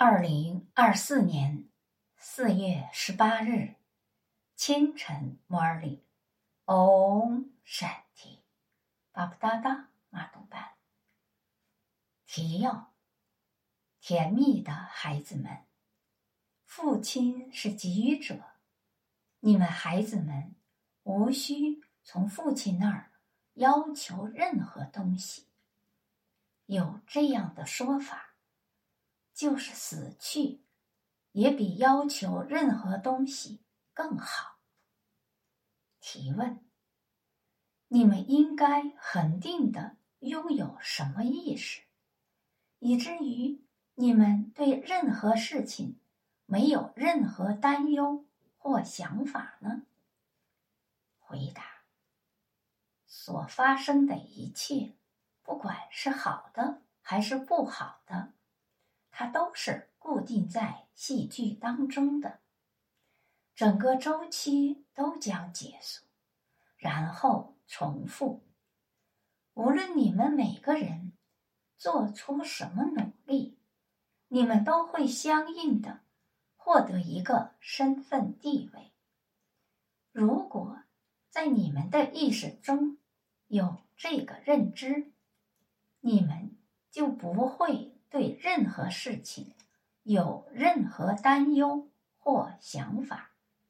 2024年4月18日清晨摩尔里，Om Shanti， 巴布达达马杜班。提要：甜蜜的孩子们，父亲是给予者，你们孩子们无需从父亲那儿要求任何东西。有这样的说法，就是死去也比要求任何东西更好。提问：你们应该恒定地拥有什么意识，以至于你们对任何事情没有任何担忧或想法呢？回答：所发生的一切，不管是好的还是不好的，它都是固定在戏剧当中的，整个周期都将结束，然后重复。无论你们每个人做出什么努力，你们都会相应的获得一个身份地位。如果在你们的意识中有这个认知，你们就不会对任何事情有任何担忧或想法。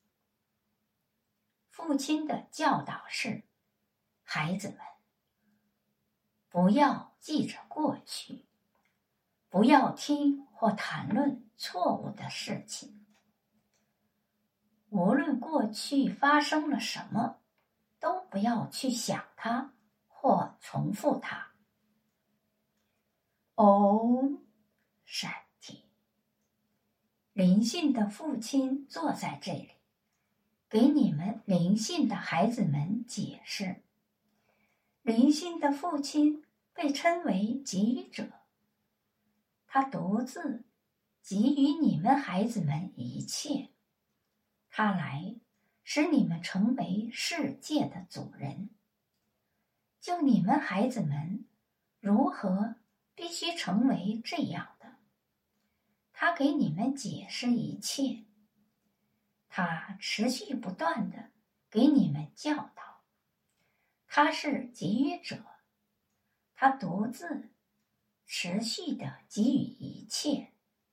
父亲的教导是：孩子们，不要记着过去，不要听或谈论错误的事情。无论过去发生了什么，都不要去想它或重复它。Om Shanti。灵性的父亲坐在这里，给你们灵性的孩子们解释。灵性的父亲被称为给予者，他独自给予你们孩子们一切，他来使你们成为世界的主人。就你们孩子们如何必须成为这样的，他给你们解释一切，他持续不断地给你们教导。他是给予者，他独自持续地给予一切，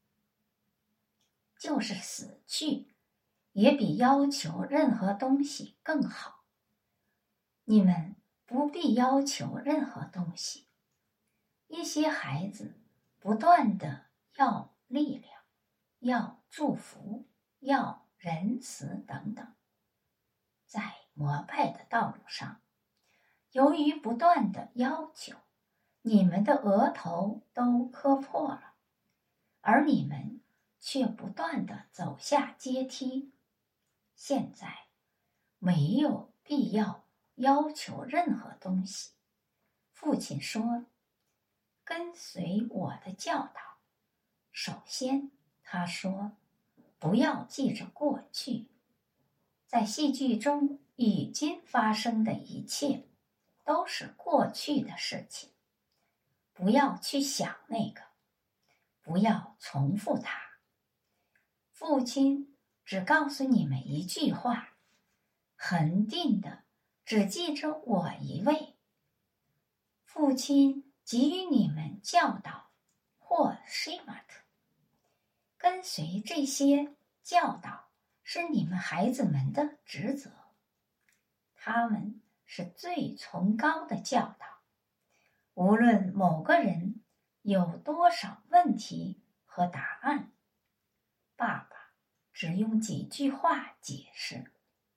就是死去也比要求任何东西更好。你们不必要求任何东西。一些孩子不断地要力量，要祝福，要仁慈等等。在膜拜的道路上，由于不断的要求，你们的额头都磕破了，而你们却不断地走下阶梯。现在没有必要要求任何东西。父亲说：跟随我的教导。首先，他说，不要记着过去。在戏剧中已经发生的一切，都是过去的事情。不要去想那个，不要重复它。父亲只告诉你们一句话：恒定的只记着我一位。父亲给予你们教导或西玛特，跟随这些教导是你们孩子们的职责。他们是最崇高的教导。无论某个人有多少问题和答案，爸爸只用几句话解释：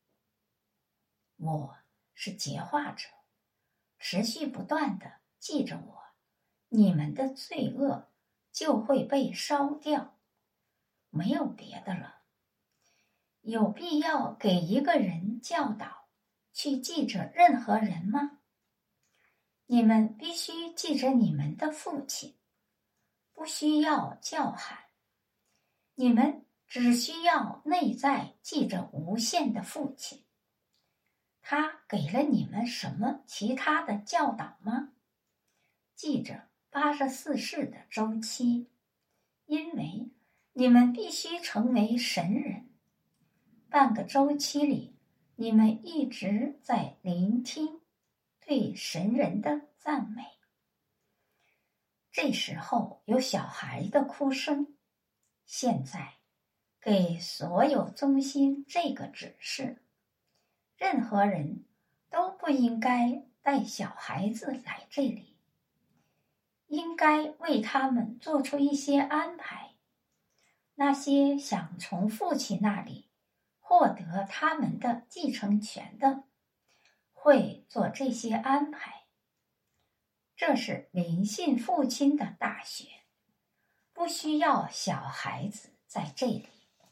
我是洁化者，持续不断地记着我，你们的罪恶就会被烧掉。没有别的了。有必要给一个人教导去记着任何人吗？你们必须记着你们的父亲，不需要叫喊。你们只需要内在记着无限的父亲。他给了你们什么其他的教导吗？记着84世的周期，因为你们必须成为神人。半个周期里，你们一直在聆听对神人的赞美。这时候有小孩的哭声。现在给所有中心这个指示：任何人都不应该带小孩子来这里，应该为他们做出一些安排。那些想从父亲那里获得他们的继承权的，会做这些安排。这是灵性父亲的大学，不需要小孩子在这里。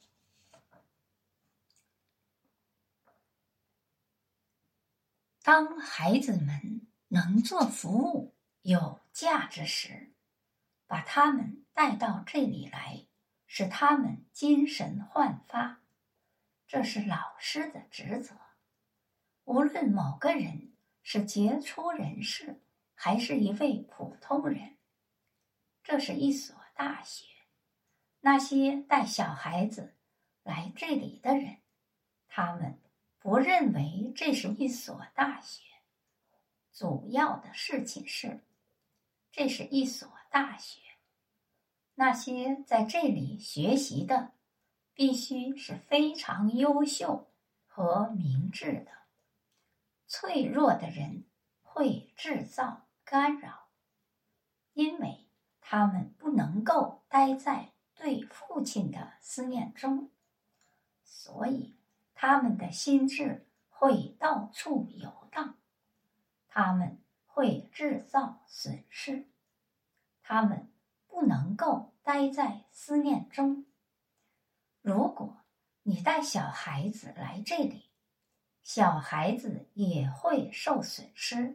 当孩子们能做服务有价值时，把他们带到这里来，使他们精神焕发，这是老师的职责。无论某个人是杰出人士，还是一位普通人，这是一所大学。那些带小孩子来这里的人，他们不认为这是一所大学。主要的事情是，这是一所大学。那些在这里学习的，必须是非常优秀和明智的。脆弱的人会制造干扰，因为他们不能够待在对父亲的思念中，所以他们的心智会到处游荡，他们会制造损失，他们不能够待在思念中。如果你带小孩子来这里，小孩子也会受损失。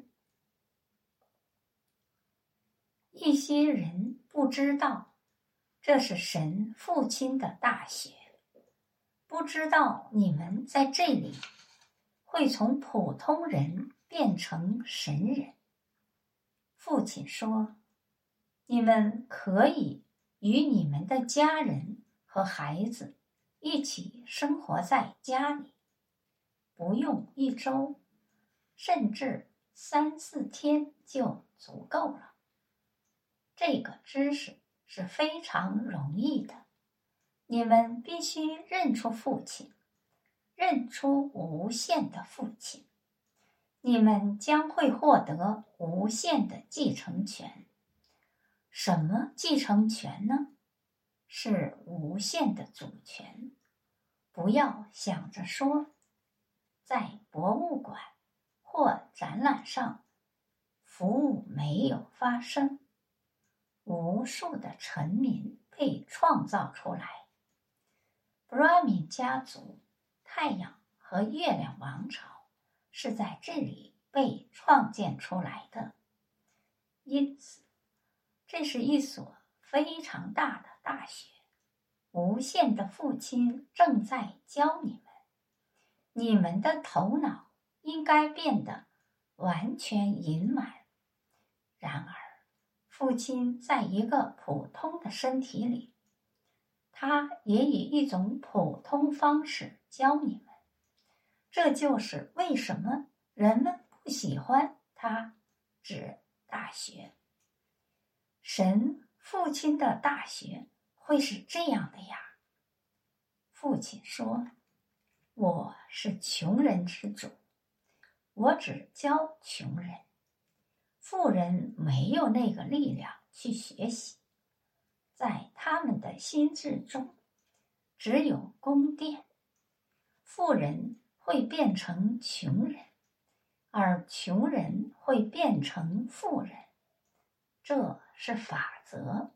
一些人不知道，这是神父亲的大学，不知道你们在这里会从普通人变成神人。父亲说，你们可以与你们的家人和孩子一起生活在家里，不用1周，甚至3、4天就足够了。这个知识是非常容易的。你们必须认出父亲，认出无限的父亲，你们将会获得无限的继承权。什么继承权呢？是无限的主权。不要想着说，在博物馆或展览上，服务没有发生，无数的臣民被创造出来。Brahmin 家族、太阳和月亮王朝是在这里被创建出来的。因此，这是一所非常大的大学。无限的父亲正在教你们，你们的头脑应该变得完全盈满。然而，父亲在一个普通的身体里，他也以一种普通方式教你们。这就是为什么人们不喜欢他指大学。神父亲的大学会是这样的呀。父亲说，我是穷人之主，我只教穷人。富人没有那个力量去学习，在他们的心智中只有宫殿。富人会变成穷人，而穷人会变成富人，这是法则。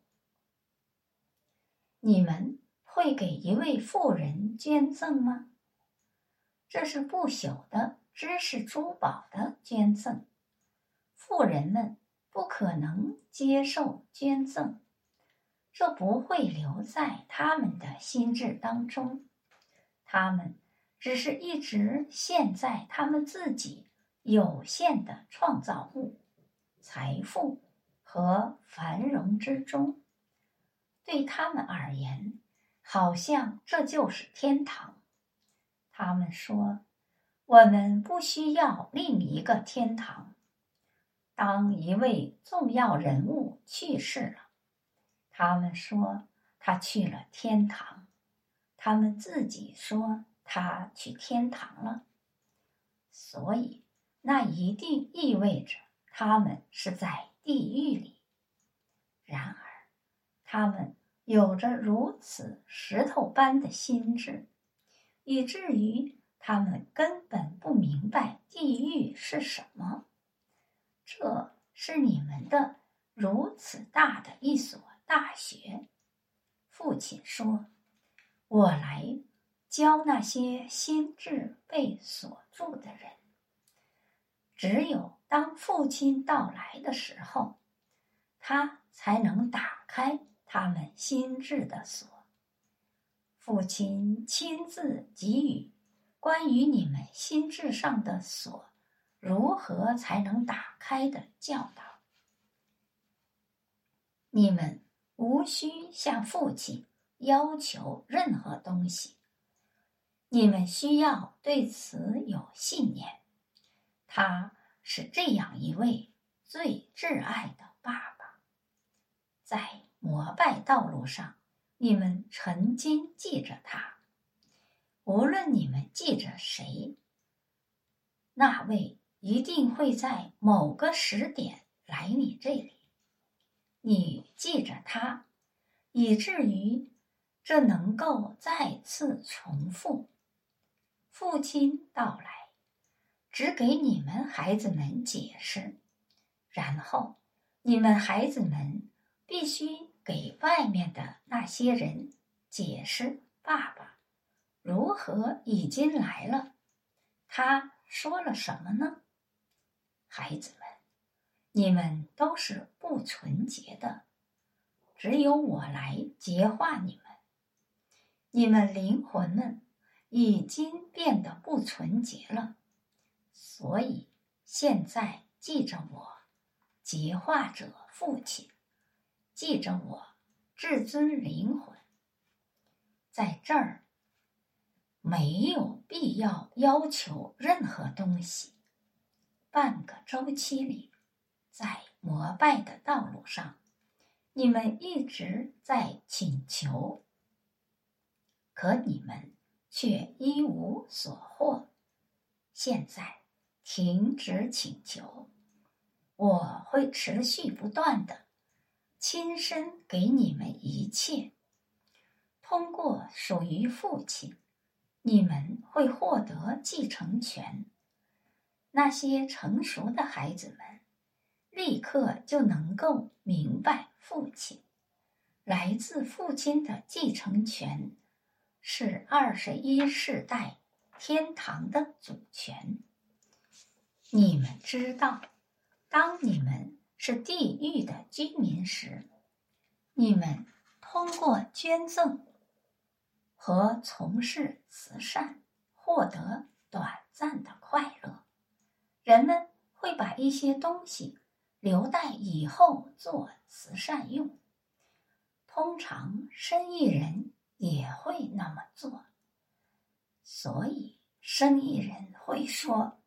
你们会给一位富人捐赠吗？这是不朽的知识珠宝的捐赠。富人们不可能接受捐赠，这不会留在他们的心智当中。他们只是一直陷在他们自己有限的创造物、财富和繁荣之中。对他们而言， 好像这就是天堂。他们说，我们不需要另一个天堂。当一位重要人物去世了，他们说他去了天堂，他们自己说他去天堂了，所以那一定意味着他们是在地狱里。然而，他们有着如此石头般的心智，以至于他们根本不明白地狱是什么。这是你们的如此大的一所大学。父亲说，我来教那些心智被锁住的人。只有当父亲到来的时候，他才能打开他们心智的锁。父亲亲自给予关于你们心智上的锁如何才能打开的教导。你们无需向父亲要求任何东西，你们需要对此有信念。他是这样一位最挚爱的爸爸。在膜拜道路上，你们曾经记着他。无论你们记着谁，那位一定会在某个时点来你这里。你记着他，以至于这能够再次重复。父亲到来，只给你们孩子们解释，然后你们孩子们必须给外面的那些人解释爸爸如何已经来了。他说了什么呢？孩子们，你们都是不纯洁的，只有我来洁化你们。你们灵魂们已经变得不纯洁了，所以现在记着我，洁化者父亲，记着我，至尊灵魂。在这儿，没有必要要求任何东西。半个周期里，在膜拜的道路上，你们一直在请求，可你们却一无所获。现在停止请求，我会持续不断的亲身给你们一切。通过属于父亲，你们会获得继承权。那些成熟的孩子们立刻就能够明白父亲。来自父亲的继承权是21世代天堂的主权。你们知道，当你们是地狱的居民时，你们通过捐赠和从事慈善获得短暂的快乐。人们会把一些东西留待以后做慈善用，通常生意人也会那么做。所以生意人会说，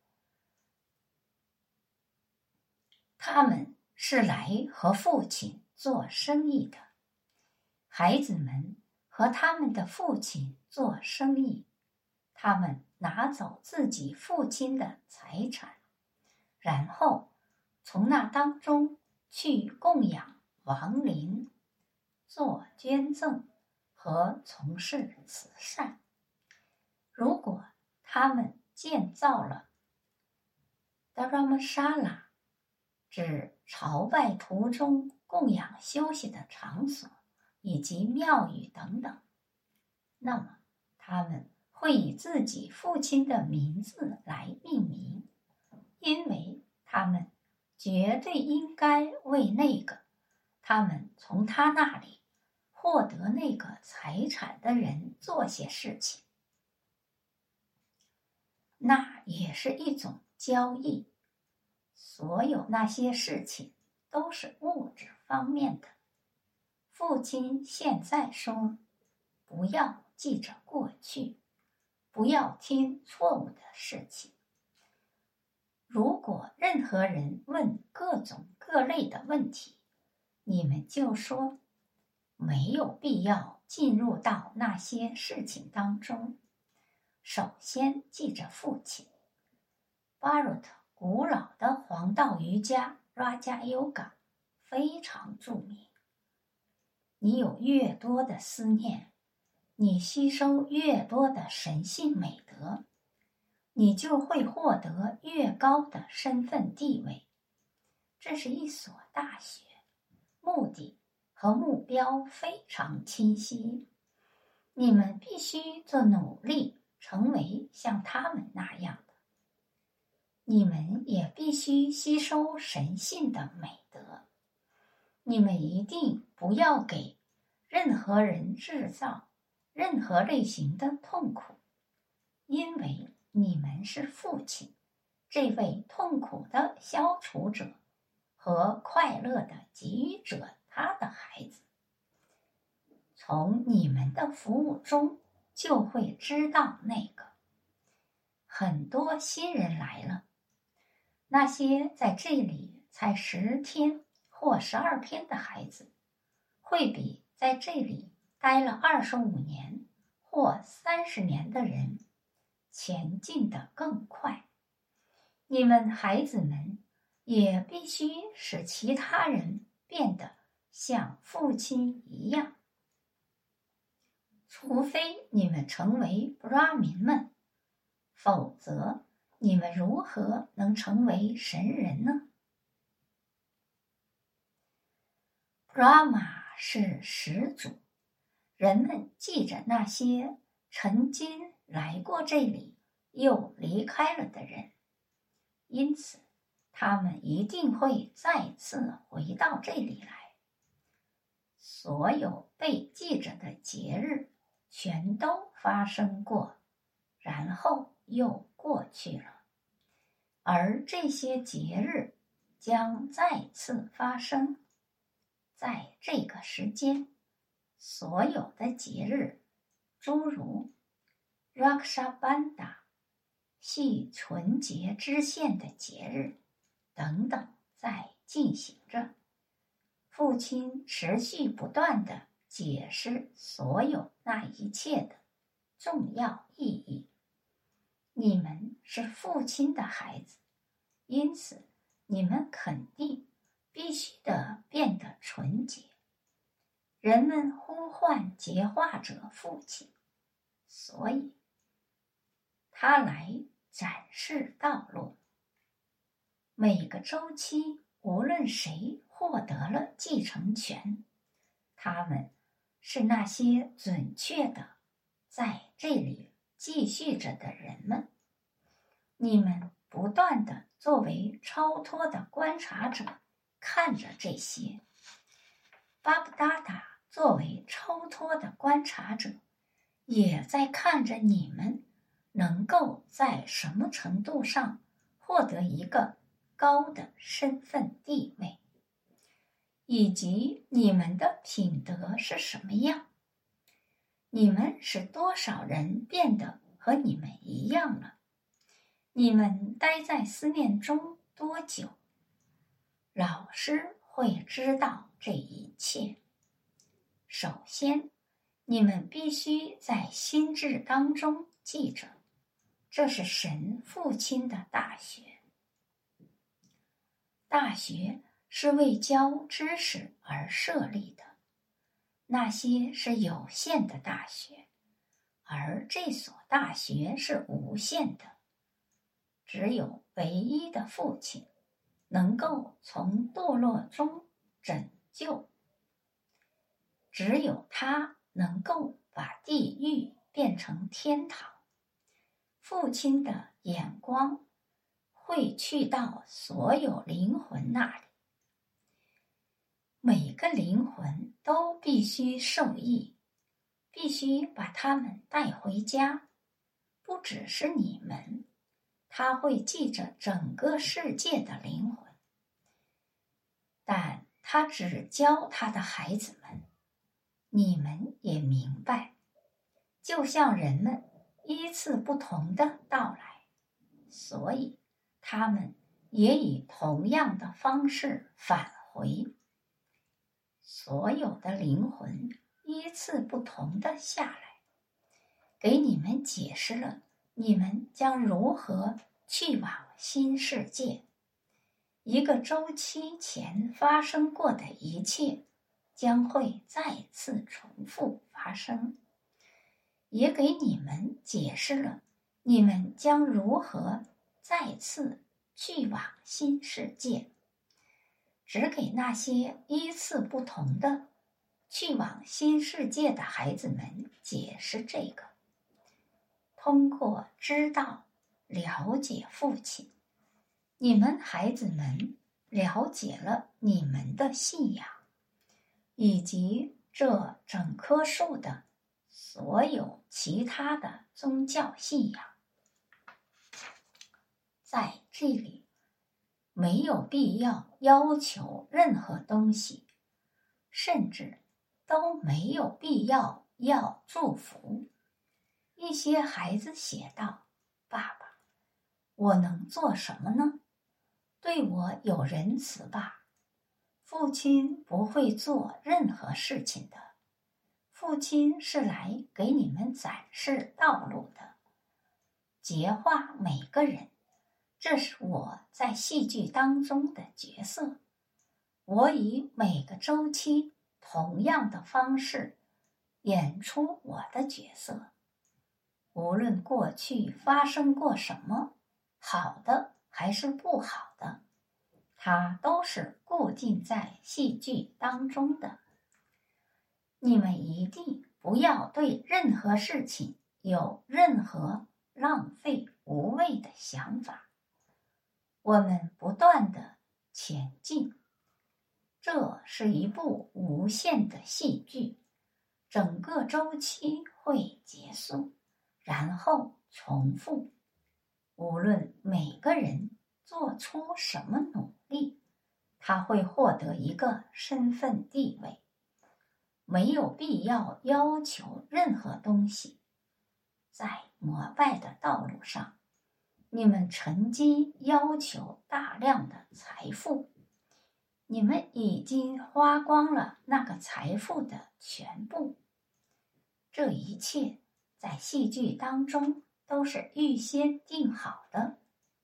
他们是来和父亲做生意的。孩子们和他们的父亲做生意，他们拿走自己父亲的财产，然后从那当中去供养亡灵，做捐赠和从事慈善。如果他们建造了 Dharamshala， 指朝拜途中供养休息的场所以及庙宇等等，那么他们会以自己父亲的名字来命名，因为他们绝对应该为那个他们从他那里获得那个财产的人做些事情。那也是一种交易。所有那些事情都是物质方面的。父亲现在说， 不要记着过去，不要听错误的事情。如果任何人问各种各类的问题，你们就说，没有必要进入到那些事情当中。首先记着父亲。巴鲁特古老的黄道瑜伽 Raja Yoga 非常著名。你有越多的思念，你吸收越多的神性美德，你就会获得越高的身份地位。这是一所大学，目的和目标非常清晰。你们必须做努力，成为像他们那样的。你们也必须吸收神性的美德。你们一定不要给任何人制造任何类型的痛苦，因为你们是父亲，这位痛苦的消除者和快乐的给予者，他的孩子。从你们的服务中就会知道那个。很多新人来了，那些在这里才10天或12天的孩子，会比在这里待了25年或30年的人前进得更快。你们孩子们也必须使其他人变得像父亲一样，除非你们成为布拉民们，否则你们如何能成为神人呢？布拉玛是始祖，人们记着那些曾经来过这里又离开了的人，因此他们一定会再次回到这里来。所有被记着的节日全都发生过，然后又过去了，而这些节日将再次发生。在这个时间，所有的节日，诸如 Raksha Bandha 系纯洁支线的节日等等，在进行着。父亲持续不断地解释所有那一切的重要意义。你们是父亲的孩子，因此你们肯定必须的变得纯洁。人们呼唤洁化者父亲，所以他来展示道路。每个周期，无论谁获得了继承权，他们是那些准确的在这里继续着的人们。你们不断地作为超脱的观察者看着这些。巴布达达作为超脱的观察者，也在看着你们能够在什么程度上获得一个高的身份地位，以及你们的品德是什么样。你们使多少人变得和你们一样了？你们待在思念中多久？老师会知道这一切。首先，你们必须在心智当中记着，这是神父亲的大学。大学是为教知识而设立的，那些是有限的大学，而这所大学是无限的。只有唯一的父亲能够从堕落中拯救，只有他能够把地狱变成天堂。父亲的眼光会去到所有灵魂那里，每个灵魂都必须受益，必须把他们带回家。不只是你们，他会记着整个世界的灵魂，但他只教他的孩子们。你们也明白， 就像人们依次不同的到来，所以他们也以同样的方式返回。所有的灵魂依次不同的下来，给你们解释了你们将如何去往新世界。一个周期前发生过的一切将会再次重复发生，也给你们解释了你们将如何再次去往新世界。只给那些依次不同的去往新世界的孩子们解释这个。通过知道、了解父亲，你们孩子们了解了你们的信仰，以及这整棵树的所有其他的宗教信仰。在这里，没有必要要求任何东西，甚至都没有必要祝福。一些孩子写道：爸爸，我能做什么呢？对我有仁慈吧。父亲不会做任何事情的，父亲是来给你们展示道路的，洁化每个人。这是我在戏剧当中的角色，我以每个周期同样的方式演出我的角色。无论过去发生过什么，好的还是不好的，它都是固定在戏剧当中的。你们一定不要对任何事情有任何浪费无谓的想法。我们不断地前进，这是一部无限的戏剧，整个周期会结束，然后重复。无论每个人做出什么努力，他会获得一个身份地位。没有必要要求任何东西。在膜拜的道路上，你们曾经要求大量的财富，你们已经花光了那个财富的全部。这一切在戏剧当中都是预先定好的。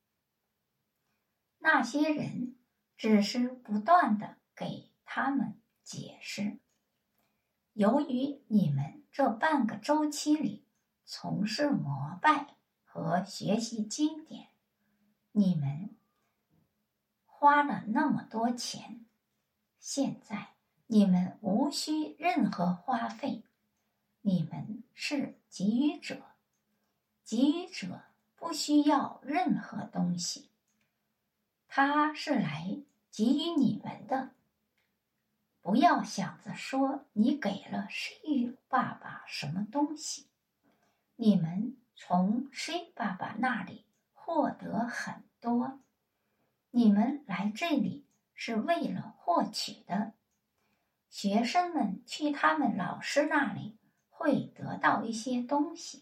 那些人只是不断地给他们解释。由于你们这半个周期里从事膜拜和学习经典，你们花了那么多钱，现在你们无需任何花费。你们是给予者，给予者不需要任何东西，他是来给予你们的。不要想着说你给了谁爸爸什么东西，你们从谁爸爸那里获得很多。你们来这里是为了获取的。学生们去他们老师那里会得到一些东西，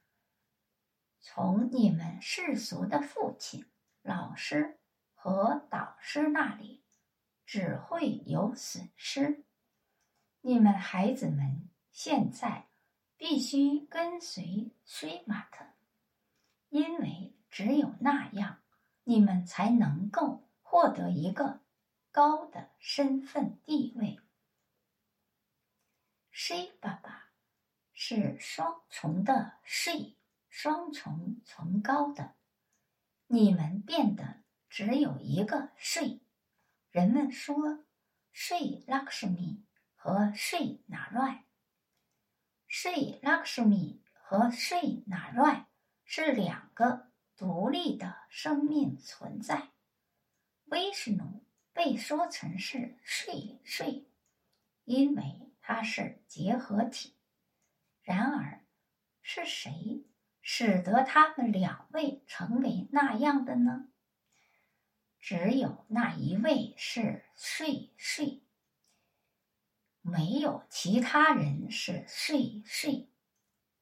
从你们世俗的父亲、老师和导师那里只会有损失。你们孩子们现在必须跟随水马特，因为只有那样，你们才能够获得一个高的身份地位。水爸爸是双重的水，双重崇高的。你们变得只有一个水。人们说睡拉克什米和睡哪乱，睡拉克什米和睡哪乱是两个独立的生命存在。威什努被说成是睡，因为它是结合体。然而，是谁使得他们两位成为那样的呢？只有那一位是睡，没有其他人是睡。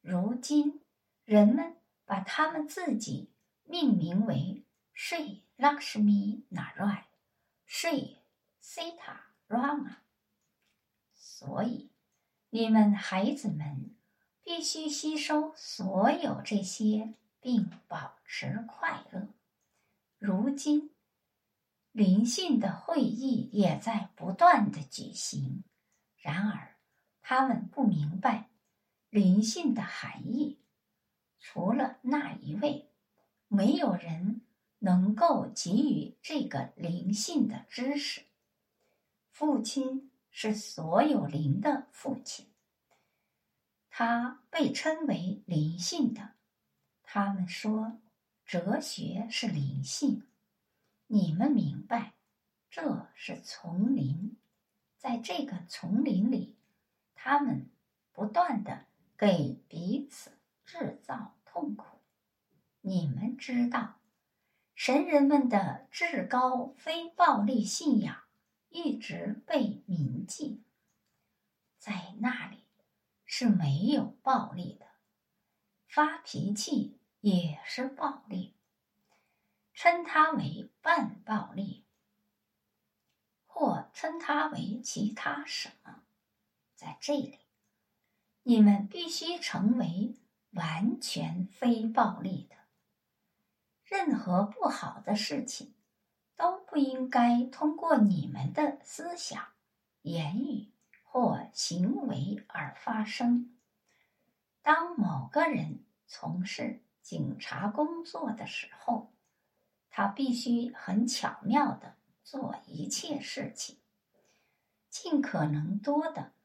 如今人们把他们自己命名为Sri Lakshmi Narayan、Sri Sita Rama。所以你们孩子们必须吸收所有这些并保持快乐。如今灵性的会议也在不断地举行，然而他们不明白灵性的含义。除了那一位，没有人能够给予这个灵性的知识。父亲是所有灵的父亲，他被称为灵性的。他们说哲学是灵性，你们明白，这是丛林。在这个丛林里，他们不断地给彼此制造痛苦。你们知道，神人们的至高非暴力信仰一直被铭记。在那里是没有暴力的，发脾气也是暴力，称它为半暴力，或称它为其他什么。在这里，你们必须成为完全非暴力的。任何不好的事情都不应该通过你们的思想、言语或行为而发生。当某个人从事警察工作的时候，他必须很巧妙地做一切事情，尽可能多地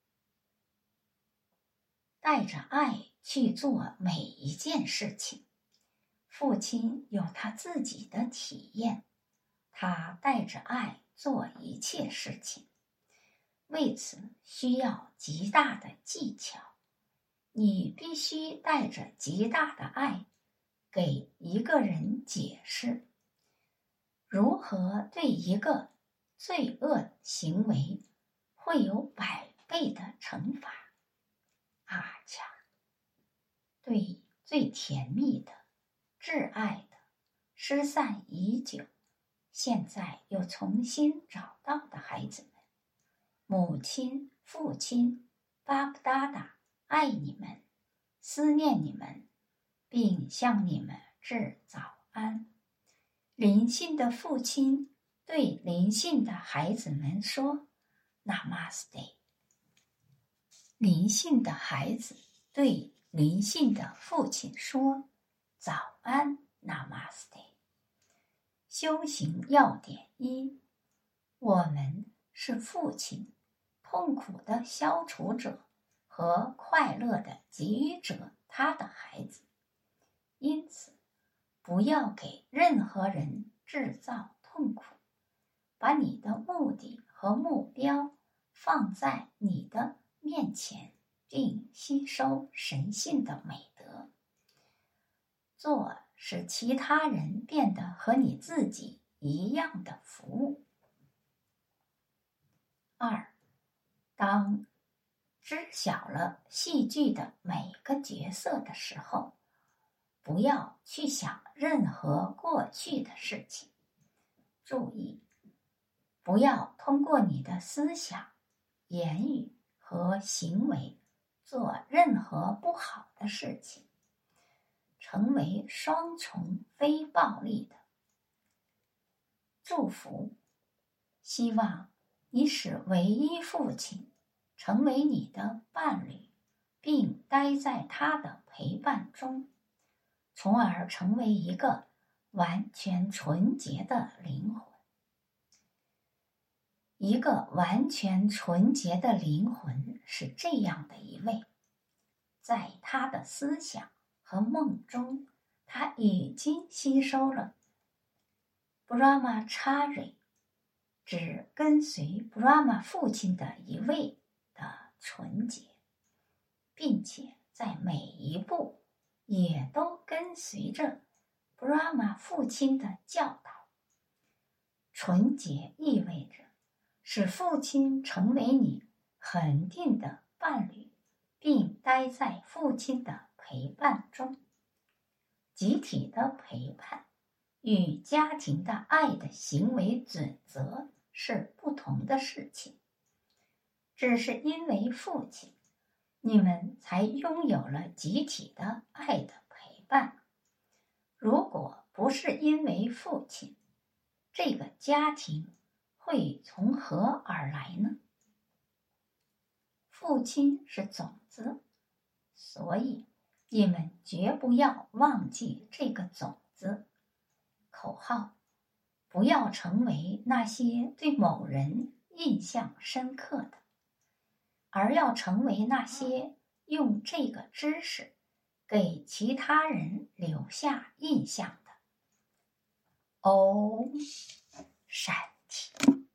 带着爱去做每一件事情。父亲有他自己的体验，他带着爱做一切事情，为此需要极大的技巧。你必须带着极大的爱，给一个人解释如何对一个罪恶行为会有100倍的惩罚。阿恰，对最甜蜜的、挚爱的、失散已久，现在又重新找到的孩子们，母亲、父亲、巴布达达爱你们，思念你们，并向你们致早安。灵性的父亲对灵性的孩子们说 Namaste。 灵性的孩子对灵性的父亲说早安 Namaste。 修行要点1：我们是父亲，痛苦的消除者和快乐的给予者他的孩子，因此不要给任何人制造痛苦，把你的目的和目标放在你的面前，并吸收神性的美德，做使其他人变得和你自己一样的服务。2：当知晓了戏剧的每个角色的时候，不要去想任何过去的事情。注意，不要通过你的思想、言语和行为做任何不好的事情，成为双重非暴力的。祝福，希望你使唯一父亲成为你的伴侣，并待在他的陪伴中，从而成为一个完全纯洁的灵魂。一个完全纯洁的灵魂是这样的一位，在他的思想和梦中，他已经吸收了 Brahmachari， 只跟随 Brahma 父亲的一位的纯洁，并且在每一步也都跟随着 Brahma 父亲的教导。纯洁意味着使父亲成为你恒定的伴侣，并待在父亲的陪伴中。集体的陪伴与家庭的爱的行为准则是不同的事情。只是因为父亲，你们才拥有了集体的爱的陪伴。如果不是因为父亲，这个家庭会从何而来呢？父亲是种子，所以你们绝不要忘记这个种子。口号：不要成为那些对某人印象深刻的，而要成为那些用这个知识给其他人留下印象的。Om Shanti。